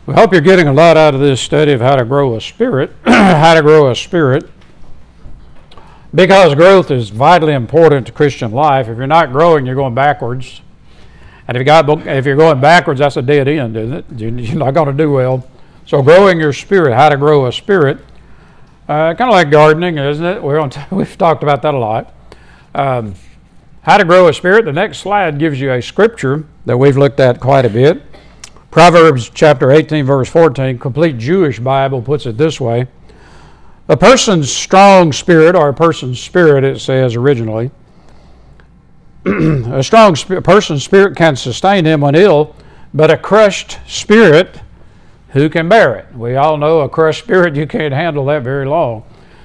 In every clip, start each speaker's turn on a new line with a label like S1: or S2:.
S1: We hope you're getting a lot out of this study of how to grow a spirit, how to grow a spirit, because growth is vitally important to Christian life. If you're not growing, you're going backwards. And if you're going backwards, that's a dead end, isn't it? You're not going to do well. So growing your spirit, how to grow a spirit, kind of like gardening, isn't it? We've talked about that a lot. How to grow a spirit. The next slide gives you a scripture that we've looked at quite a bit. Proverbs chapter 18, verse 14, Complete Jewish Bible puts it this way. A person's strong spirit, or a person's spirit, it says originally, a strong person's spirit can sustain him when ill, but a crushed spirit, who can bear it? We all know a crushed spirit, you can't handle that very long.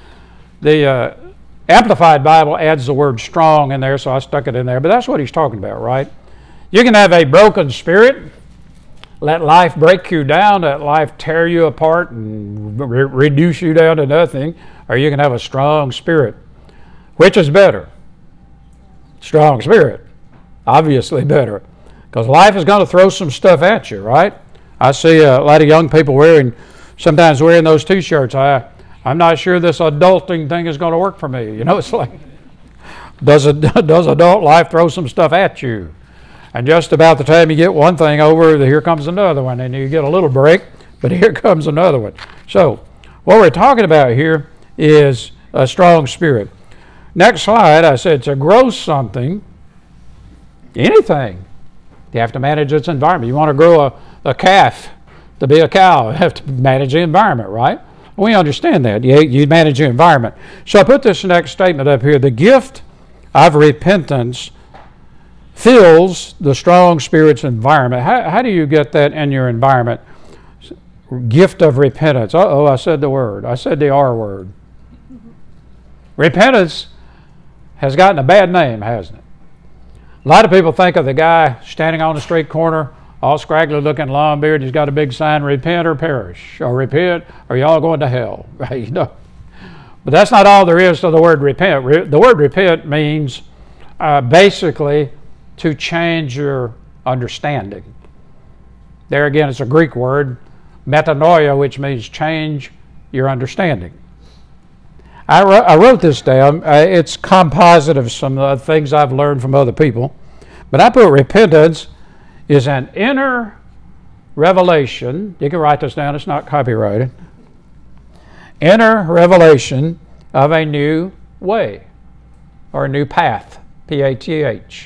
S1: The Amplified Bible adds the word strong in there, so I stuck it in there, but that's what he's talking about, right? You can have a broken spirit, let life break you down, let life tear you apart and reduce you down to nothing, or you can have a strong spirit. Which is better? Strong spirit. Obviously better. Because life is going to throw some stuff at you, right? I see a lot of young people sometimes wearing those t-shirts. I'm not sure this adulting thing is going to work for me. You know, it's like, does adult life throw some stuff at you? And just about the time you get one thing over, here comes another one, and you get a little break, but here comes another one. So what we're talking about here is a strong spirit. Next slide, I said to grow something, anything, you have to manage its environment. You want to grow a calf to be a cow, you have to manage the environment, right? We understand that. You manage your environment. So I put this next statement up here. The gift of repentance fills the strong spirit's environment. How do you get that in your environment? Gift of repentance. I said the word. I said the R word. Repentance has gotten a bad name, hasn't it? A lot of people think of the guy standing on the street corner, all scraggly looking, long beard. He's got a big sign, repent or perish, or repent or y'all going to hell. Right? But that's not all there is to the word repent. The word repent means basically to change your understanding. There again, it's a Greek word, metanoia, which means change your understanding. I wrote this down. It's composite of some things I've learned from other people. But I put repentance is an inner revelation. You can write this down. It's not copyrighted. Inner revelation of a new way or a new path, P-A-T-H.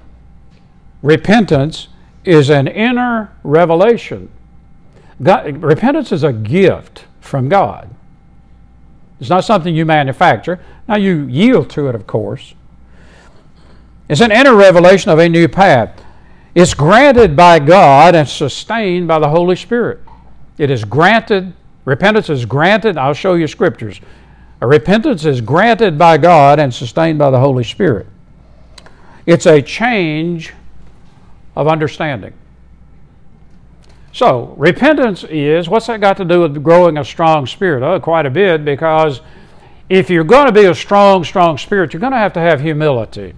S1: Repentance is an inner revelation. Repentance is a gift from God. It's not something you manufacture. Now you yield to it, of course. It's an inner revelation of a new path. It's granted by God and sustained by the Holy Spirit. It is granted. Repentance is granted. I'll show you scriptures. Repentance is granted by God and sustained by the Holy Spirit. It's a change of understanding. So, repentance is, what's that got to do with growing a strong spirit? Quite a bit, because if you're going to be a strong spirit, you're going to have humility.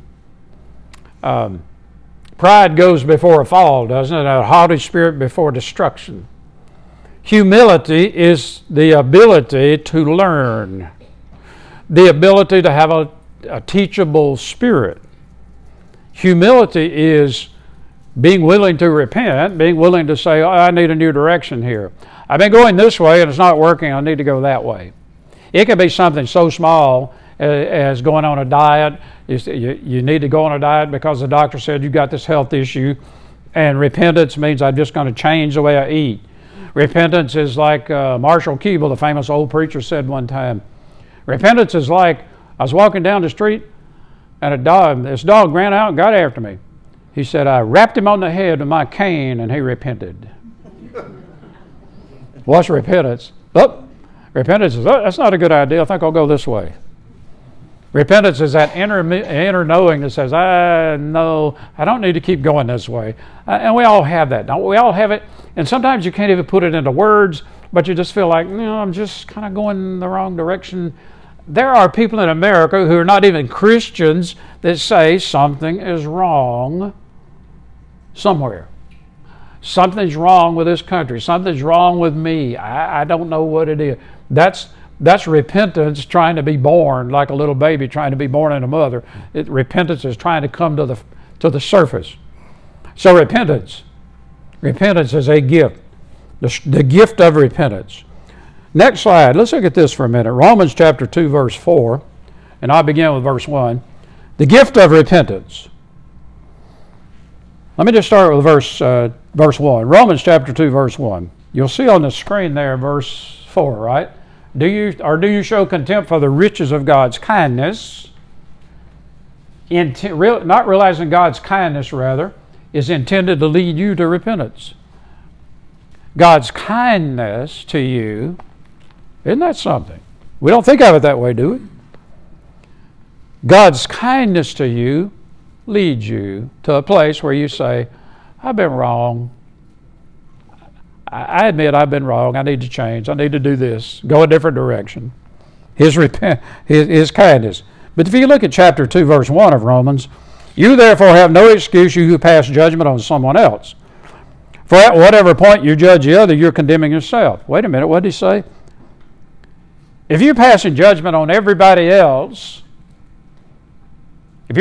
S1: Pride goes before a fall, doesn't it? A haughty spirit before destruction. Humility is the ability to learn, the ability to have a teachable spirit. Humility is being willing to repent, being willing to say, I need a new direction here. I've been going this way and it's not working, I need to go that way. It can be something so small as going on a diet. You need to go on a diet because the doctor said you got this health issue, and repentance means I'm just going to change the way I eat. Repentance is like Marshall Keeble, the famous old preacher, said one time. Repentance is like I was walking down the street and this dog ran out and got after me. He said, I rapped him on the head with my cane and he repented. What's repentance? Repentance is, that's not a good idea. I think I'll go this way. Repentance is that inner knowing that says, I know I don't need to keep going this way. And we all have that, don't we? We all have it. And sometimes you can't even put it into words, but you just feel like, I'm just kind of going the wrong direction. There are people in America who are not even Christians that say something is wrong somewhere. something's wrong with this country, something's wrong with me, I don't know what it is. That's repentance trying to be born, like a little baby trying to be born in a mother. Repentance is trying to come to the surface. So repentance is a gift, the gift of repentance. Next slide. Let's look at this for a minute. Romans chapter 2, verse 4, and I'll begin with verse 1. The gift of repentance. Let me just start with verse 1. Romans chapter 2, verse 1. You'll see on the screen there verse 4, right? Do you show contempt for the riches of God's kindness? Not realizing God's kindness, rather, is intended to lead you to repentance. God's kindness to you, isn't that something? We don't think of it that way, do we? God's kindness to you leads you to a place where you say, I've been wrong. I admit I've been wrong. I need to change. I need to do this. Go a different direction. His kindness. But if you look at chapter 2, verse 1 of Romans, you therefore have no excuse, you who pass judgment on someone else. For at whatever point you judge the other, you're condemning yourself. Wait a minute, what did he say? If you're passing judgment on everybody else, I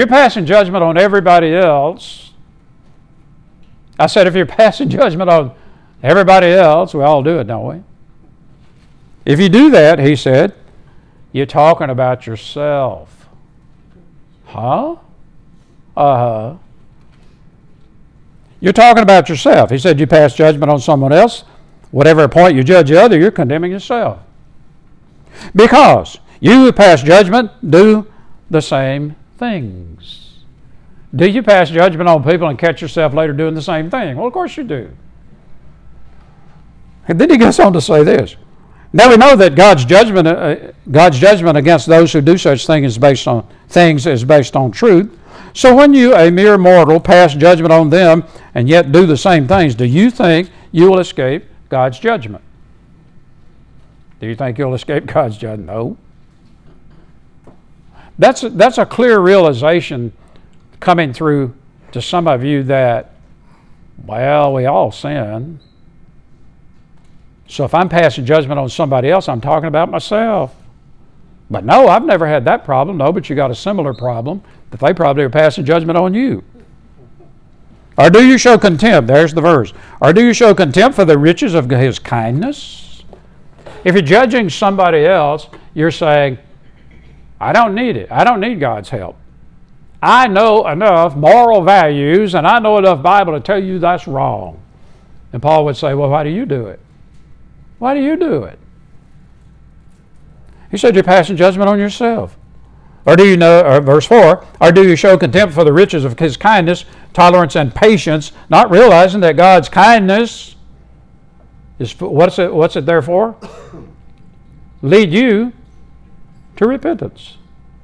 S1: said if you're passing judgment on everybody else, we all do it, don't we? If you do that, he said, you're talking about yourself. Huh? Uh-huh. You're talking about yourself. He said you pass judgment on someone else. Whatever point you judge the other, you're condemning yourself. Because you who pass judgment do the same things. Do you pass judgment on people and catch yourself later doing the same thing? Well, of course you do. And then he goes on to say this. Now we know that God's judgment against those who do such things is based on truth. So when you, a mere mortal, pass judgment on them and yet do the same things, do you think you will escape God's judgment? Do you think you'll escape God's judgment? No. That's a clear realization coming through to some of you that, well, we all sin. So if I'm passing judgment on somebody else, I'm talking about myself. But no, I've never had that problem. No, but you got a similar problem that they probably are passing judgment on you. Or do you show contempt? There's the verse. Or do you show contempt for the riches of his kindness? If you're judging somebody else, you're saying, I don't need it. I don't need God's help. I know enough moral values and I know enough Bible to tell you that's wrong. And Paul would say, well, why do you do it? Why do you do it? He said you're passing judgment on yourself. Or do you know, or verse 4, or do you show contempt for the riches of his kindness, tolerance, and patience, not realizing that God's kindness is, what's it there for? Lead you to repentance.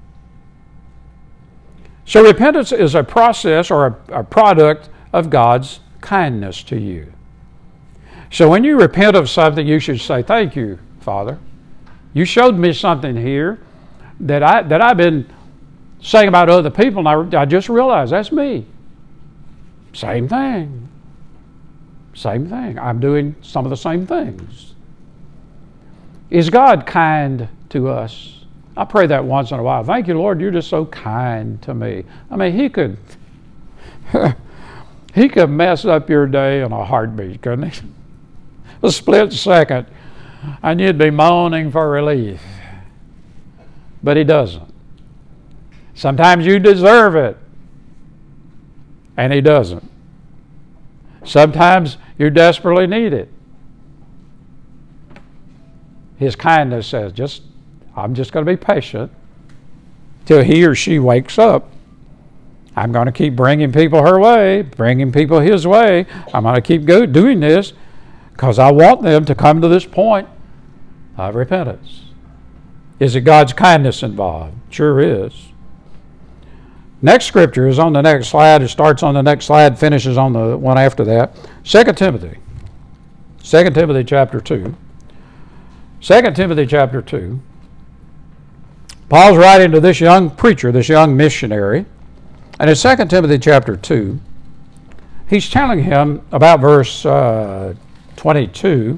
S1: So repentance is a process or a product of God's kindness to you. So when you repent of something, you should say, thank you, Father. You showed me something here that I've been saying about other people, and I just realized that's me. Same thing. Same thing. I'm doing some of the same things. Is God kind to us? I pray that once in a while. Thank you, Lord, you're just so kind to me. I mean, he could mess up your day in a heartbeat, couldn't he? A split second, and you'd be moaning for relief. But he doesn't. Sometimes you deserve it, and he doesn't. Sometimes you desperately need it. His kindness says, I'm just going to be patient till he or she wakes up. I'm going to keep bringing people her way, bringing people his way. I'm going to keep doing this because I want them to come to this point of repentance. Is it God's kindness involved? Sure is. Next scripture is on the next slide. It starts on the next slide, finishes on the one after that. 2 Timothy. 2 Timothy chapter 2. 2 Timothy chapter 2. Paul's writing to this young preacher, this young missionary. And in 2 Timothy chapter 2, he's telling him about verse 23.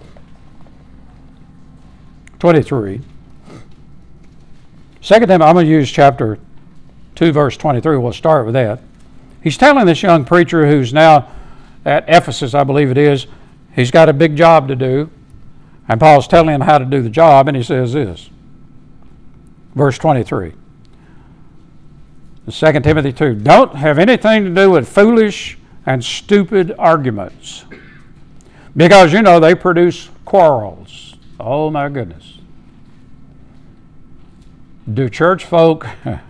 S1: Second Timothy, I'm going to use chapter 2, verse 23. We'll start with that. He's telling this young preacher who's now at Ephesus, I believe it is, he's got a big job to do. And Paul's telling him how to do the job, and he says this. Verse 23. 2 Timothy 2. Don't have anything to do with foolish and stupid arguments, because, they produce quarrels. Oh, my goodness. Do church folk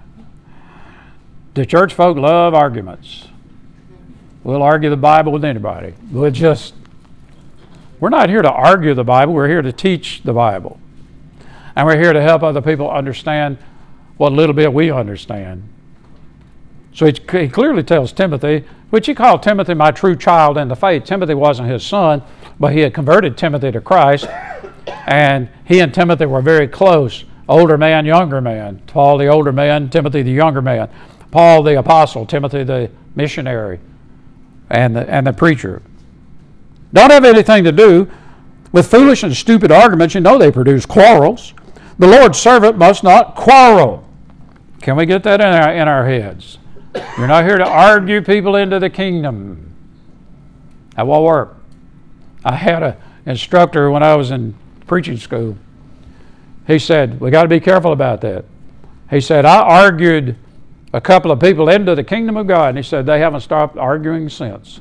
S1: love arguments? We'll argue the Bible with anybody. We're not here to argue the Bible. We're here to teach the Bible. And we're here to help other people understand what little bit we understand. So he clearly tells Timothy, which he called Timothy my true child in the faith. Timothy wasn't his son, but he had converted Timothy to Christ. And he and Timothy were very close. Older man, younger man. Paul the older man, Timothy the younger man. Paul the apostle, Timothy the missionary, and the preacher. Don't have anything to do with foolish and stupid arguments. They produce quarrels. The Lord's servant must not quarrel. Can we get that in our heads? You're not here to argue people into the kingdom. That won't work. I had an instructor when I was in preaching school. He said, we got to be careful about that. He said, I argued a couple of people into the kingdom of God, and he said, they haven't stopped arguing since.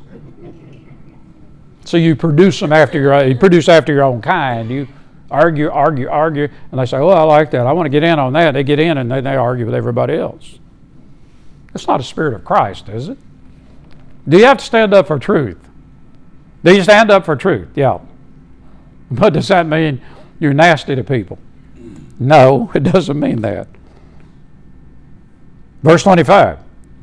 S1: So you produce them after your own kind. You argue, and they say, oh, I like that. I want to get in on that. They get in and they argue with everybody else. It's not a spirit of Christ, is it? Do you have to stand up for truth? Do you stand up for truth? Yeah. But does that mean you're nasty to people? No, it doesn't mean that. Verse 25.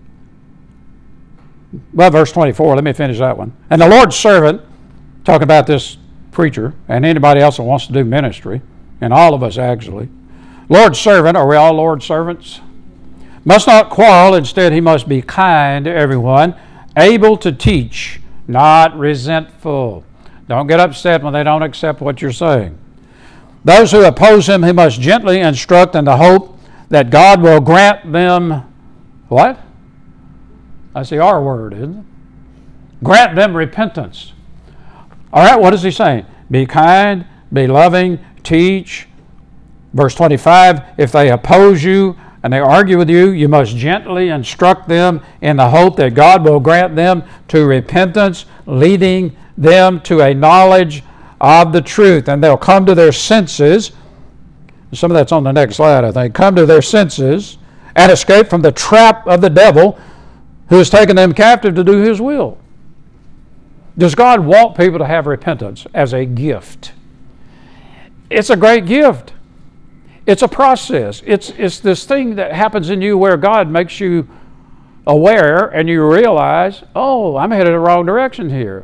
S1: Well, verse 24, let me finish that one. And the Lord's servant, talking about this preacher and anybody else that wants to do ministry, and all of us actually, Lord's servant, are we all Lord's servants? Must not quarrel, instead he must be kind to everyone, able to teach, not resentful. Don't get upset when they don't accept what you're saying. Those who oppose him, he must gently instruct in the hope that God will grant them, what? That's the R word, isn't it? Grant them repentance. All right, what is he saying? Be kind, be loving, teach. Verse 25, if they oppose you and they argue with you, you must gently instruct them in the hope that God will grant them to repentance, leading them to a knowledge of the truth. And they'll come to their senses. Some of that's on the next slide, I think. Come to their senses and escape from the trap of the devil who has taken them captive to do his will. Does God want people to have repentance as a gift? It's a great gift. It's a process. It's this thing that happens in you where God makes you aware and you realize, oh, I'm headed the wrong direction here.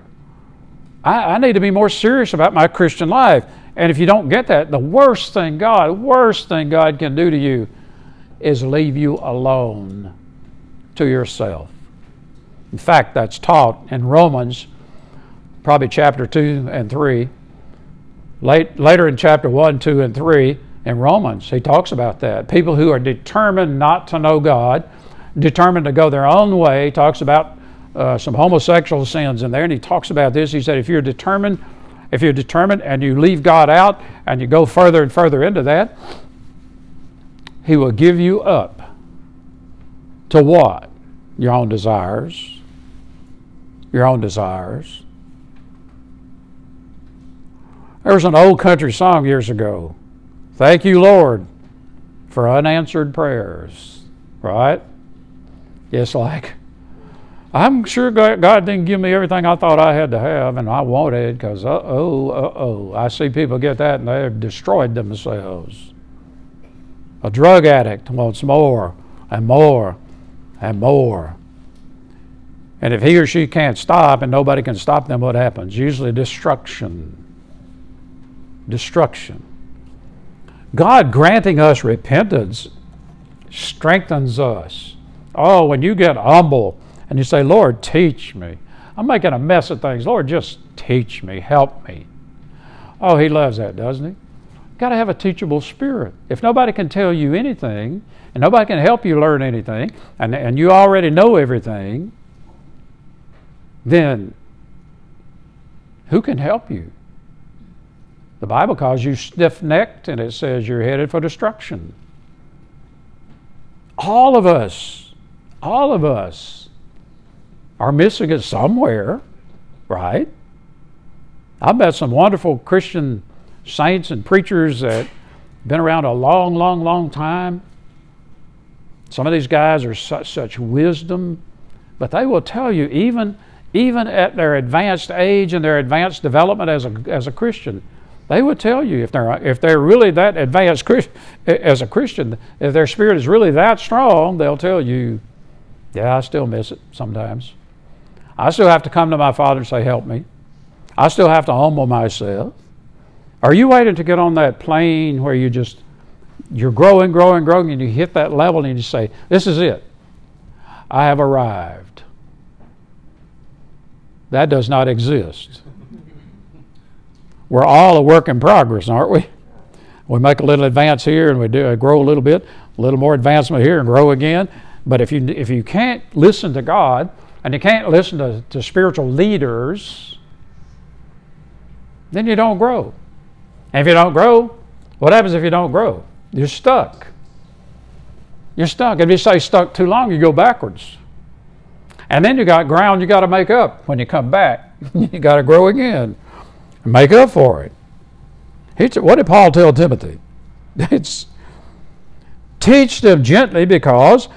S1: I need to be more serious about my Christian life. And if you don't get that, the worst thing God can do to you is leave you alone to yourself. In fact, that's taught in Romans, probably chapter 2 and 3. Later in chapter 1, 2, and 3 in Romans, he talks about that. People who are determined not to know God, determined to go their own way, talks about some homosexual sins in there, and he talks about this. He said, if you're determined and you leave God out and you go further and further into that, he will give you up to what? Your own desires. Your own desires. There was an old country song years ago. Thank you, Lord, for unanswered prayers. Right? It's like, I'm sure God didn't give me everything I thought I had to have, and I wanted, because I see people get that and they've destroyed themselves. A drug addict wants more and more and more. And if he or she can't stop and nobody can stop them, what happens? Usually destruction. Destruction. God granting us repentance strengthens us. Oh, when you get humble and you say, Lord, teach me. I'm making a mess of things. Lord, just teach me, help me. Oh, he loves that, doesn't he? Got to have a teachable spirit. If nobody can tell you anything, and nobody can help you learn anything, and you already know everything, then who can help you? The Bible calls you stiff-necked, and it says you're headed for destruction. All of us are missing it somewhere, right? I've met some wonderful Christian saints and preachers that have been around a long time. Some of these guys are such wisdom, but they will tell you, even at their advanced age and their advanced development as a Christian, they would tell you if they're really that advanced as a Christian, if their spirit is really that strong, they'll tell you, yeah, I still miss it sometimes. I still have to come to my Father and say, help me. I still have to humble myself. Are you waiting to get on that plane where you're growing, and you hit that level and you say, this is it. I have arrived. That does not exist. We're all a work in progress, aren't we? We make a little advance here and we grow a little bit, a little more advancement here and grow again. But if you can't listen to God and you can't listen to spiritual leaders, then you don't grow. And if you don't grow, what happens if you don't grow? You're stuck. You're stuck. If you stay stuck too long, you go backwards. And then you got ground you got to make up when you come back. You got to grow again and make up for it. What did Paul tell Timothy? It's teach them gently, because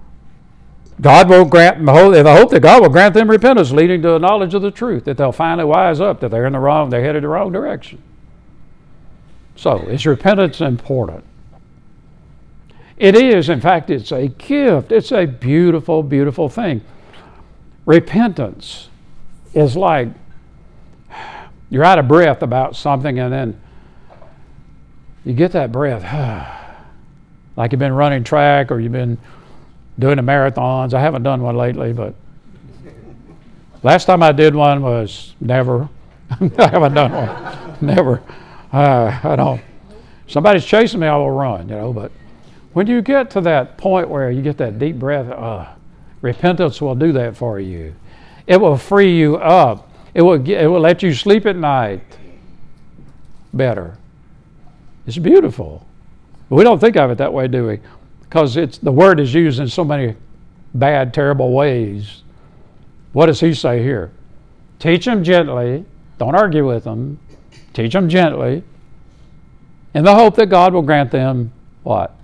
S1: God will grant them hope. They hope that God will grant them repentance, leading to a knowledge of the truth, that they'll finally wise up that they're headed the wrong direction. So, is repentance important? It is. In fact, it's a gift. It's a beautiful, beautiful thing. Repentance is like you're out of breath about something, and then you get that breath, like you've been running track or you've been doing the marathons. I haven't done one lately, but last time I did one was never. I haven't done one. Never. I don't. Somebody's chasing me, I will run, But when you get to that point where you get that deep breath, repentance will do that for you. It will free you up. It will let you sleep at night better. It's beautiful. But we don't think of it that way, do we? Because the word is used in so many bad, terrible ways. What does he say here? Teach them gently. Don't argue with them. Teach them gently. In the hope that God will grant them what?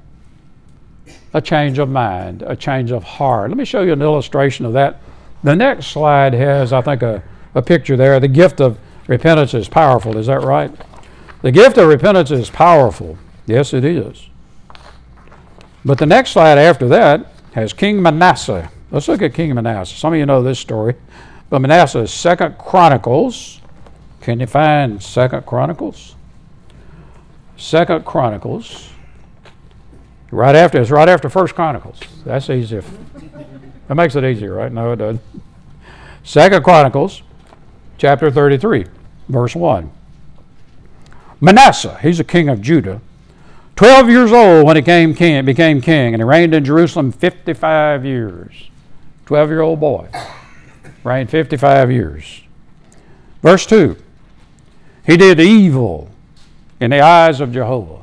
S1: A change of mind, a change of heart. Let me show you an illustration of that. The next slide has, I think, a picture there. The gift of repentance is powerful. Is that right? The gift of repentance is powerful. Yes, it is. But the next slide after that has King Manasseh. Let's look at King Manasseh. Some of you know this story. But Manasseh is 2 Chronicles. Can you find 2 Chronicles? 2 Chronicles. It's right after 1 Chronicles. That's easy. That makes it easier, right? No, it doesn't. 2 Chronicles, chapter 33, verse 1. Manasseh, he's a king of Judah, 12 years old when he became king, and he reigned in Jerusalem 55 years. 12-year-old boy, reigned 55 years. Verse 2, he did evil in the eyes of Jehovah.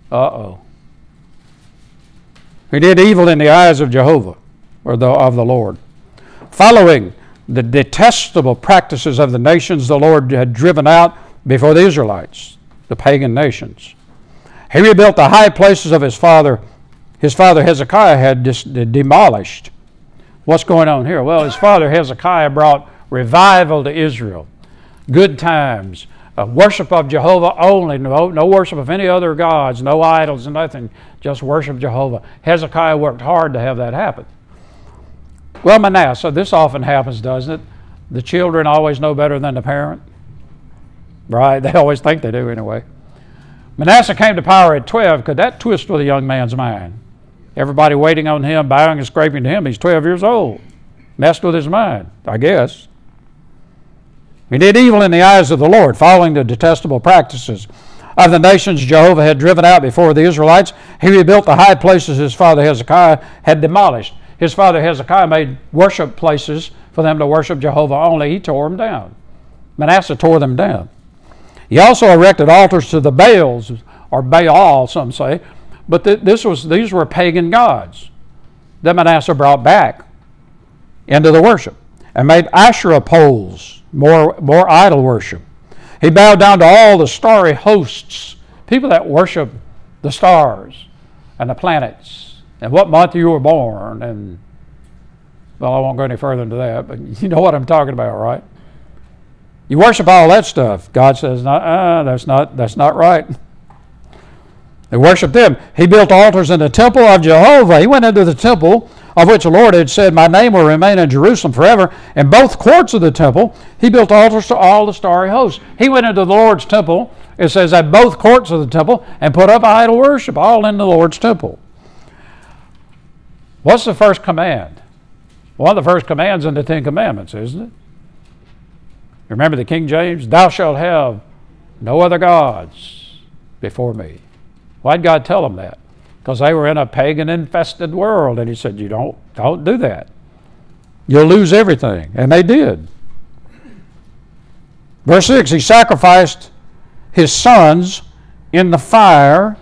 S1: He did evil in the eyes of Jehovah, or of the Lord, following the detestable practices of the nations the Lord had driven out before the Israelites, the pagan nations. He rebuilt the high places of his father Hezekiah had demolished. What's going on here? Well, his father Hezekiah brought revival to Israel. Good times. Worship of Jehovah only. No worship of any other gods. No idols, nothing. Just worship Jehovah. Hezekiah worked hard to have that happen. Well, Manasseh, this often happens, doesn't it? The children always know better than the parent. Right? They always think they do anyway. Manasseh came to power at 12. Could that twist with a young man's mind? Everybody waiting on him, bowing and scraping to him. He's 12 years old. Messed with his mind, I guess. He did evil in the eyes of the Lord, following the detestable practices of the nations Jehovah had driven out before the Israelites. He rebuilt the high places his father Hezekiah had demolished. His father Hezekiah made worship places for them to worship Jehovah only. He tore them down. Manasseh tore them down. He also erected altars to the Baals, or Baal, some say, but these were pagan gods that Manasseh brought back into the worship, and made Asherah poles, more idol worship. He bowed down to all the starry hosts, people that worship the stars and the planets, and what month you were born, and, well, I won't go any further into that, but you know what I'm talking about, right? You worship all that stuff. God says, that's not right. They worshiped them. He built altars in the temple of Jehovah. He went into the temple of which the Lord had said, my name will remain in Jerusalem forever. In both courts of the temple, he built altars to all the starry hosts. He went into the Lord's temple, it says, at both courts of the temple, and put up idol worship, all in the Lord's temple. What's the first command? One of the first commands in the Ten Commandments, isn't it? Remember the King James? Thou shalt have no other gods before me. Why'd God tell them that? Because they were in a pagan-infested world, and he said, you don't do that. You'll lose everything. And they did. Verse 6, he sacrificed his sons in the fire.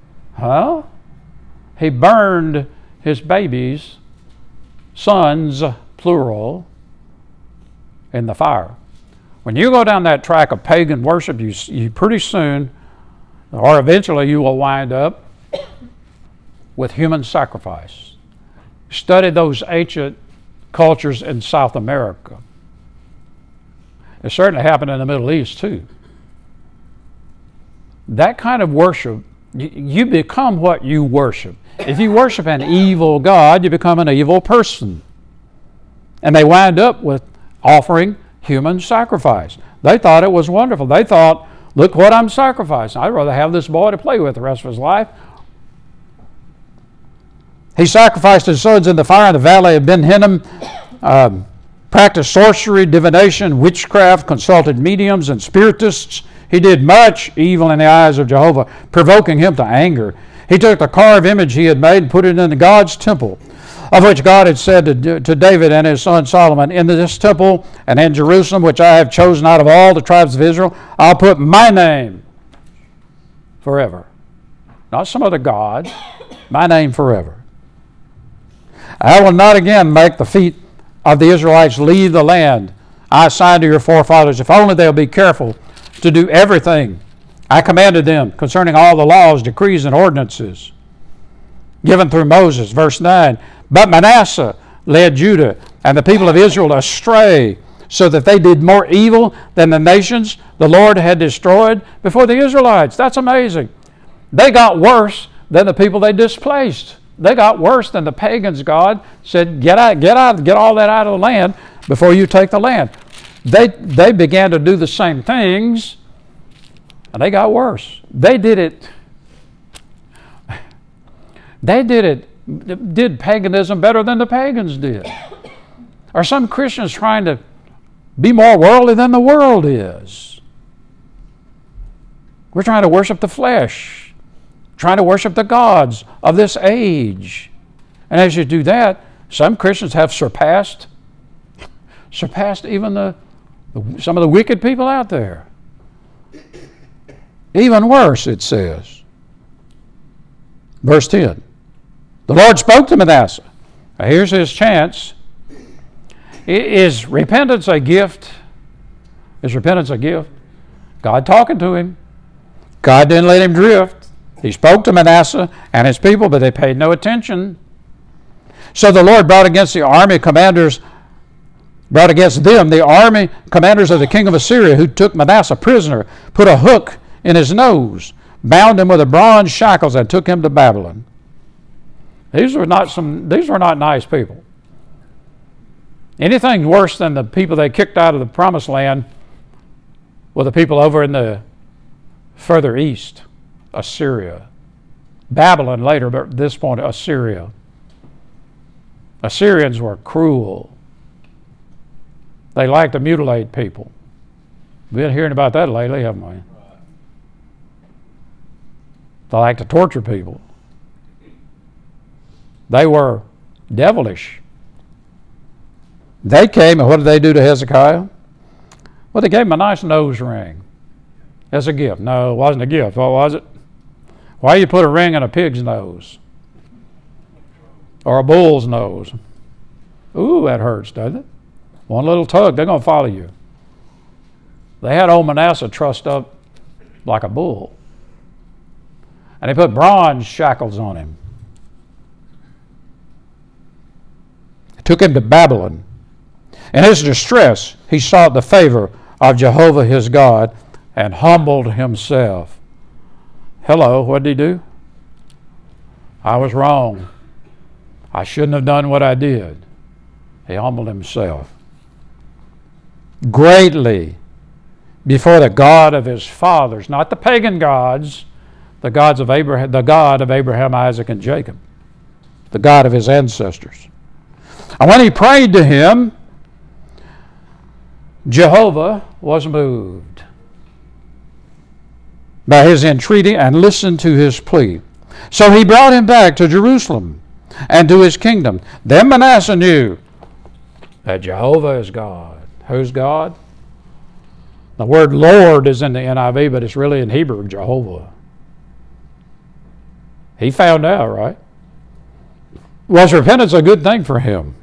S1: He burned his babies, sons, plural, in the fire. When you go down that track of pagan worship, you pretty soon, or eventually, you will wind up with human sacrifice. Study those ancient cultures in South America. It certainly happened in the Middle East too. That kind of worship, you become what you worship. If you worship an evil God, you become an evil person. And they wind up with offering human sacrifice. They thought it was wonderful. They thought, look what I'm sacrificing. I'd rather have this boy to play with the rest of his life. He sacrificed his sons in the fire in the valley of Ben Hinnom, practiced sorcery, divination, witchcraft, consulted mediums and spiritists. He did much evil in the eyes of Jehovah, provoking him to anger. He took the carved image he had made and put it in God's temple, of which God had said to David and his son Solomon, in this temple and in Jerusalem, which I have chosen out of all the tribes of Israel, I'll put my name forever. Not some other God, my name forever. I will not again make the feet of the Israelites leave the land I assigned to your forefathers, if only they'll be careful to do everything I commanded them concerning all the laws, decrees, and ordinances given through Moses. Verse 9, but Manasseh led Judah and the people of Israel astray, so that they did more evil than the nations the Lord had destroyed before the Israelites. That's amazing. They got worse than the people they displaced. They got worse than the pagans. God said, get all that out of the land before you take the land. They began to do the same things, and they got worse. They did paganism better than the pagans did. Are some Christians trying to be more worldly than the world is? We're trying to worship the flesh, trying to worship the gods of this age. And as you do that, some Christians have surpassed even some of the wicked people out there. Even worse, it says. Verse 10. The Lord spoke to Manasseh. Now here's his chance. Is repentance a gift? Is repentance a gift? God talking to him. God didn't let him drift. He spoke to Manasseh and his people, but they paid no attention. So the Lord brought against them the army commanders of the king of Assyria, who took Manasseh prisoner, put a hook in his nose, bound him with bronze shackles, and took him to Babylon. These were not nice people. Anything worse than the people they kicked out of the promised land were the people over in the further east, Assyria. Babylon later, but at this point, Assyria. Assyrians were cruel. They liked to mutilate people. We've been hearing about that lately, haven't we? They like to torture people. They were devilish. They came, and what did they do to Hezekiah? Well, they gave him a nice nose ring as a gift. No, it wasn't a gift. What was it? Why you put a ring in a pig's nose? Or a bull's nose? Ooh, that hurts, doesn't it? One little tug, they're going to follow you. They had old Manasseh trussed up like a bull. And they put bronze shackles on him. They took him to Babylon. In his distress, he sought the favor of Jehovah his God and humbled himself. Hello, what did he do? I was wrong. I shouldn't have done what I did. He humbled himself greatly before the God of his fathers, not the pagan gods, the God of Abraham, Isaac, and Jacob, the God of his ancestors. And when he prayed to him, Jehovah was moved by his entreaty and listened to his plea. So he brought him back to Jerusalem and to his kingdom. Then Manasseh knew that Jehovah is God. Who's God? The word Lord is in the NIV, but it's really in Hebrew, Jehovah. He found out, right? Was repentance a good thing for him?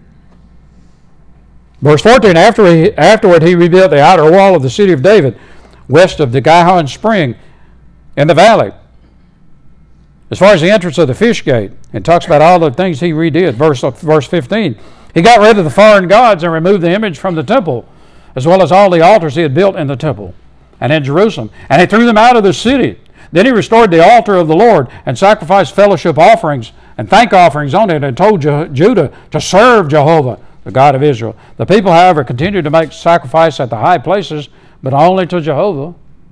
S1: Verse 14, afterward he rebuilt the outer wall of the city of David, west of the Gihon spring in the valley, as far as the entrance of the fish gate, and talks about all the things he redid. Verse 15, he got rid of the foreign gods and removed the image from the temple, as well as all the altars he had built in the temple and in Jerusalem, and he threw them out of the city. Then he restored the altar of the Lord and sacrificed fellowship offerings and thank offerings on it, and told Judah to serve Jehovah, the God of Israel. The people, however, continued to make sacrifice at the high places, but only to Jehovah.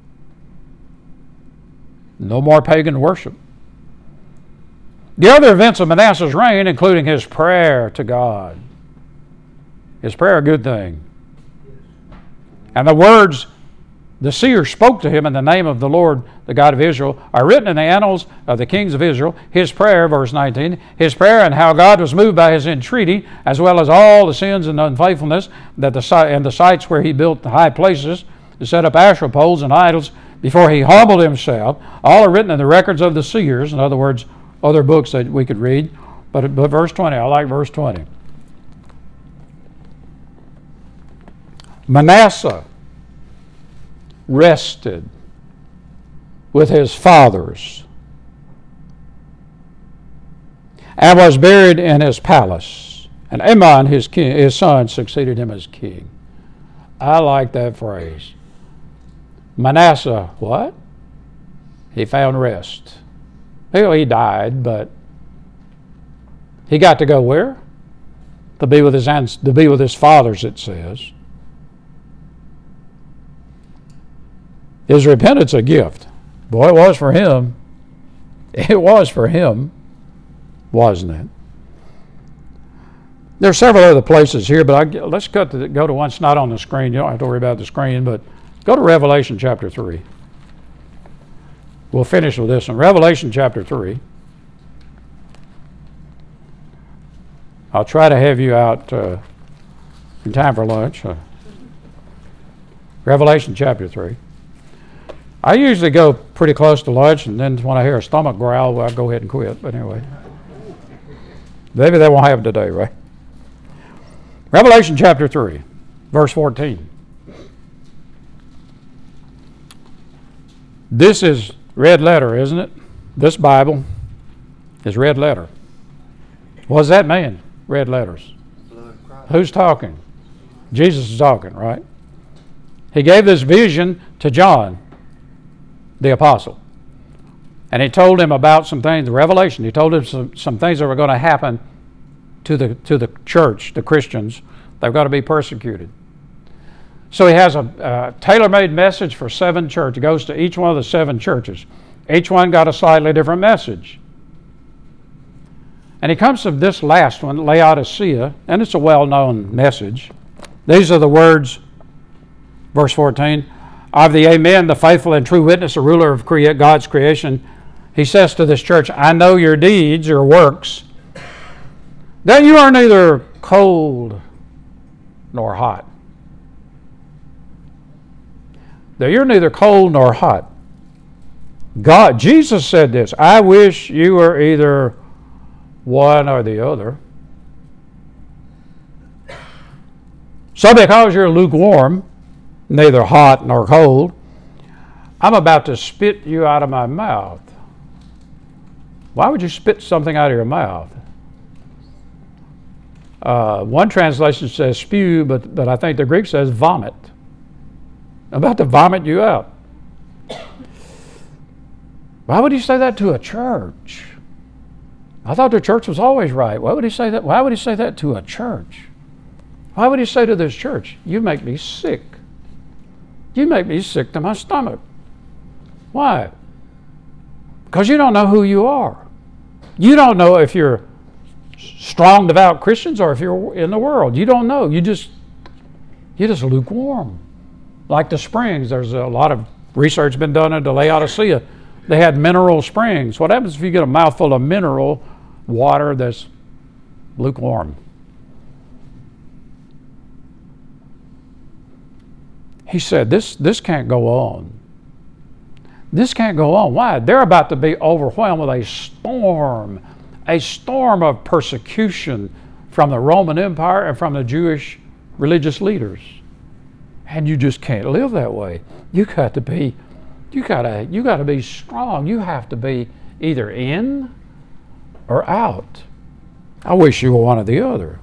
S1: No more pagan worship. The other events of Manasseh's reign, including his prayer to God. Is prayer a good thing? And the words the seer spoke to him in the name of the Lord, the God of Israel, are written in the annals of the kings of Israel. His prayer, verse 19, his prayer and how God was moved by his entreaty, as well as all the sins and unfaithfulness and the sites where he built the high places to set up Asherah poles and idols before he humbled himself. All are written in the records of the seers, in other words, other books that we could read. But verse 20, I like verse 20. Manasseh rested with his fathers and was buried in his palace. And Amon, his son, succeeded him as king. I like that phrase. Manasseh, what? He found rest. Well, he died, but he got to go where? To be with his fathers, it says. Is repentance a gift? Boy, it was for him. It was for him, wasn't it? There are several other places here, but let's go to one that's not on the screen. You don't have to worry about the screen, but go to Revelation chapter 3. We'll finish with this one. Revelation chapter 3. I'll try to have you out in time for lunch. Revelation chapter 3. I usually go pretty close to lunch, and then when I hear a stomach growl, well, I go ahead and quit. But anyway, maybe that won't happen today, right? Revelation chapter 3, verse 14. This is red letter, isn't it? This Bible is red letter. What does that mean, red letters? Who's talking? Jesus is talking, right? He gave this vision to John, the apostle. And he told him about some things, the revelation. He told him some things that were going to happen to the church, the Christians. They're going to be persecuted. So he has a tailor-made message for 7 churches. It goes to each one of the 7 churches. Each one got a slightly different message. And he comes to this last one, Laodicea, and it's a well-known message. These are the words, verse 14, of the Amen, the faithful and true witness, the ruler of God's creation, he says to this church, I know your deeds, your works, that you are neither cold nor hot. That you're neither cold nor hot. Jesus said this, I wish you were either one or the other. So because you're lukewarm, neither hot nor cold, I'm about to spit you out of my mouth. Why would you spit something out of your mouth? One translation says spew, but I think the Greek says vomit. I'm about to vomit you out. Why would he say that to a church? I thought the church was always right. Why would he say that? Why would he say that to a church? Why would he say to this church, you make me sick? You make me sick to my stomach. Why? Because you don't know who you are. You don't know if you're strong, devout Christians or if you're in the world. You don't know. You're just lukewarm. Like the springs, there's a lot of research been done into Laodicea. They had mineral springs. What happens if you get a mouthful of mineral water that's lukewarm? He said, this can't go on. This can't go on. Why? They're about to be overwhelmed with a storm of persecution from the Roman Empire and from the Jewish religious leaders. And you just can't live that way. You gotta be strong. You have to be either in or out. I wish you were one or the other.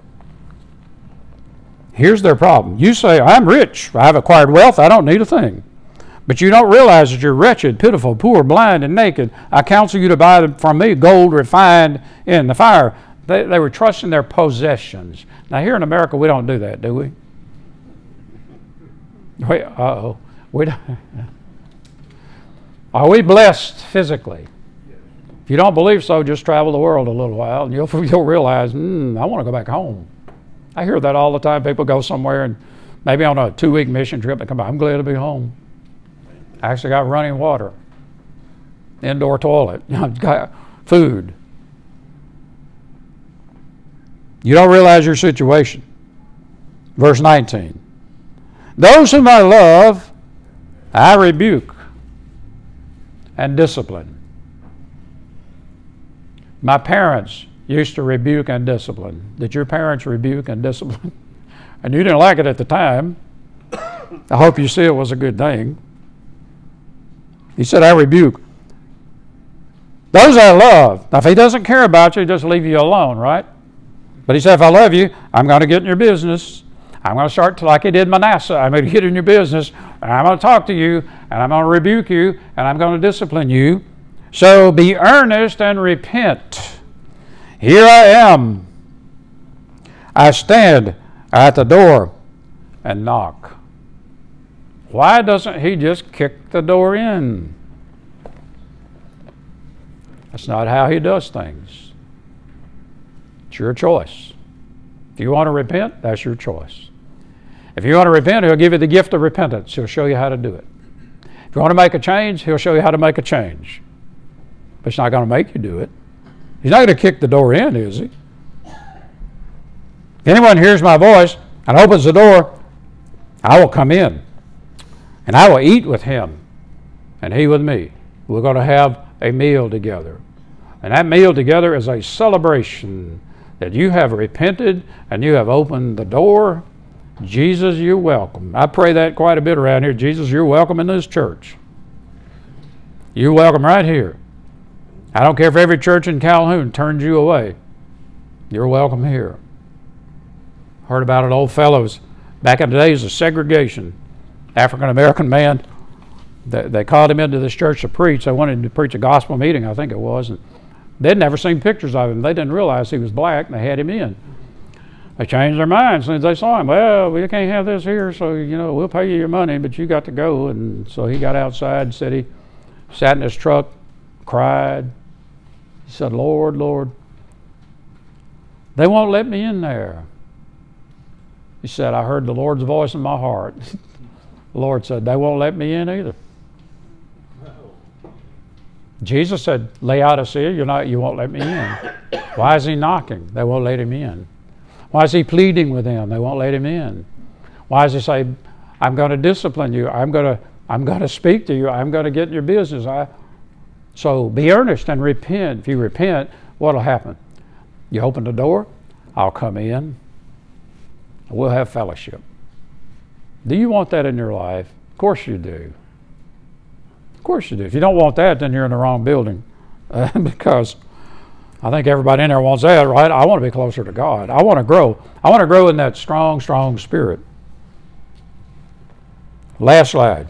S1: Here's their problem. You say, I'm rich. I've acquired wealth. I don't need a thing. But you don't realize that you're wretched, pitiful, poor, blind, and naked. I counsel you to buy from me gold refined in the fire. They were trusting their possessions. Now, here in America, we don't do that, do we? We don't. Are we blessed physically? If you don't believe so, just travel the world a little while, and you'll realize, I want to go back home. I hear that all the time. People go somewhere and maybe on a 2-week mission trip and come back. I'm glad to be home. I actually got running water, indoor toilet, got food. You don't realize your situation. Verse 19. Those whom I love, I rebuke and discipline. My parents used to rebuke and discipline. Did your parents rebuke and discipline? And you didn't like it at the time. I hope you see it was a good thing. He said, I rebuke. Those I love. Now, if he doesn't care about you, he'll just leave you alone, right? But he said, if I love you, I'm going to get in your business. I'm going to start like he did Manasseh. I'm going to get in your business, and I'm going to talk to you, and I'm going to rebuke you, and I'm going to discipline you. So be earnest and repent. Here I am. I stand at the door and knock. Why doesn't he just kick the door in? That's not how he does things. It's your choice. If you want to repent, that's your choice. If you want to repent, he'll give you the gift of repentance. He'll show you how to do it. If you want to make a change, he'll show you how to make a change. But he's not going to make you do it. He's not going to kick the door in, is he? If anyone hears my voice and opens the door, I will come in, and I will eat with him, and he with me. We're going to have a meal together. And that meal together is a celebration that you have repented and you have opened the door. Jesus, you're welcome. I pray that quite a bit around here. Jesus, you're welcome in this church. You're welcome right here. I don't care if every church in Calhoun turns you away. You're welcome here. Heard about an old fellows back in the days of segregation. African-American man. They called him into this church to preach. They wanted him to preach a gospel meeting, I think it was. And they'd never seen pictures of him. They didn't realize he was black, and they had him in. They changed their minds as soon as they saw him. Well, we can't have this here, so, we'll pay you your money, but you got to go. And so he got outside and said he sat in his truck, cried. He said, Lord, Lord, they won't let me in there. He said, I heard the Lord's voice in my heart. The Lord said, they won't let me in either. Jesus said, Laodicea, you won't let me in. Why is he knocking? They won't let him in. Why is he pleading with them? They won't let him in. Why does he say, I'm going to discipline you. I'm going to speak to you. I'm going to get in your business. So be earnest and repent. If you repent, what will happen? You open the door, I'll come in. We'll have fellowship. Do you want that in your life? Of course you do. Of course you do. If you don't want that, then you're in the wrong building. Because I think everybody in there wants that, right? I want to be closer to God. I want to grow. I want to grow in that strong, strong spirit. Last slide.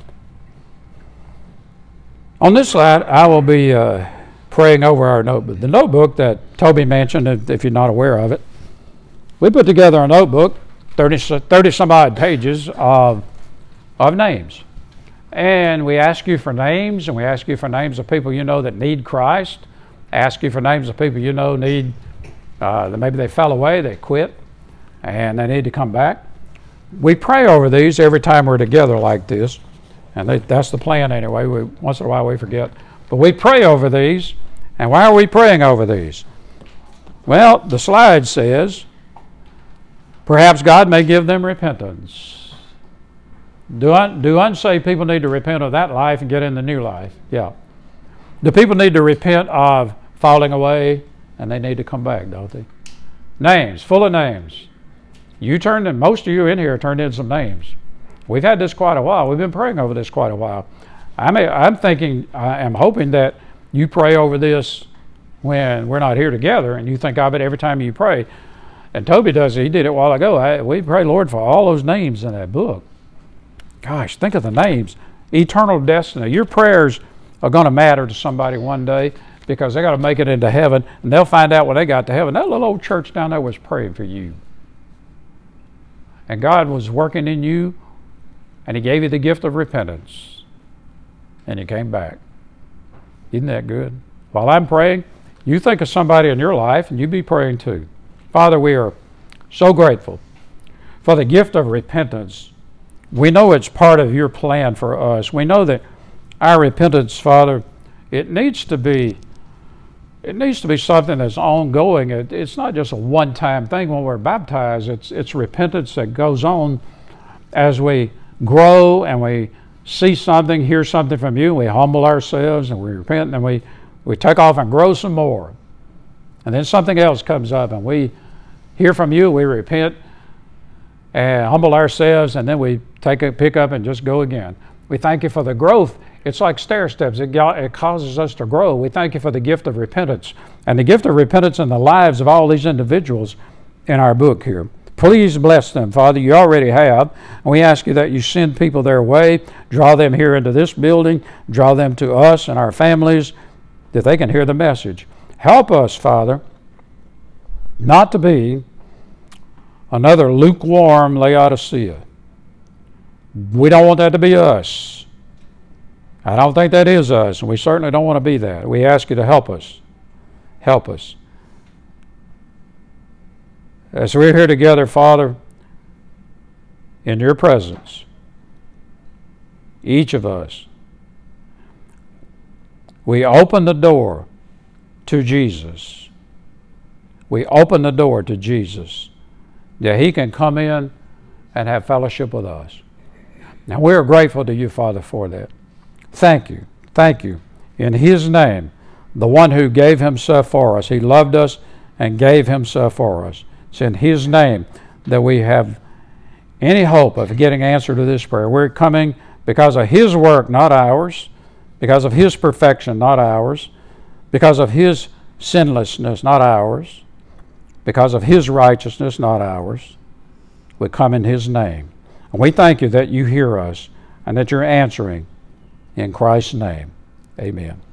S1: On this slide, I will be praying over our notebook. The notebook that Toby mentioned, if you're not aware of it, we put together a notebook, 30 some odd pages of names. And we ask you for names, and we ask you for names of people you know that need Christ. Ask you for names of people you know need, maybe they fell away, they quit, and they need to come back. We pray over these every time we're together like this, and that's the plan anyway. Once in a while we forget. But we pray over these, and why are we praying over these? Well, the slide says, perhaps God may give them repentance. Do unsaved people need to repent of that life and get in the new life? Yeah. Do people need to repent of falling away, and they need to come back, don't they? Names, full of names. Most of you in here turned in some names. We've had this quite a while. We've been praying over this quite a while. I'm hoping that you pray over this when we're not here together, and you think of it every time you pray. And Toby does it. He did it a while ago. We pray, Lord, for all those names in that book. Gosh, think of the names. Eternal destiny. Your prayers are going to matter to somebody one day because they got to make it into heaven, and they'll find out when they got to heaven. That little old church down there was praying for you. And God was working in you, and he gave you the gift of repentance, and you came back. Isn't that good? While I'm praying, you think of somebody in your life, and you be praying too. Father, we are so grateful for the gift of repentance. We know it's part of your plan for us. We know that our repentance, Father, it needs to be something that's ongoing. It's not just a one-time thing when we're baptized. It's repentance that goes on as we grow and we see something, hear something from you, and we humble ourselves and we repent, and we take off and grow some more. And then something else comes up and we hear from you, we repent and humble ourselves, and then we pick up and just go again. We thank you for the growth. It's like stair steps. It causes us to grow. We thank you for the gift of repentance and the gift of repentance in the lives of all these individuals in our book here. Please bless them, Father. You already have. And we ask you that you send people their way, draw them here into this building, draw them to us and our families, that they can hear the message. Help us, Father, not to be another lukewarm Laodicea. We don't want that to be us. I don't think that is us, and we certainly don't want to be that. We ask you to help us. Help us. As we're here together, Father, in your presence, each of us, we open the door to Jesus. We open the door to Jesus that he can come in and have fellowship with us. Now, we're grateful to you, Father, for that. Thank you. Thank you. In his name, the one who gave himself for us. He loved us and gave himself for us. It's in his name that we have any hope of getting answer to this prayer. We're coming because of his work, not ours, because of his perfection, not ours, because of his sinlessness, not ours, because of his righteousness, not ours. We come in his name. And we thank you that you hear us and that you're answering in Christ's name. Amen.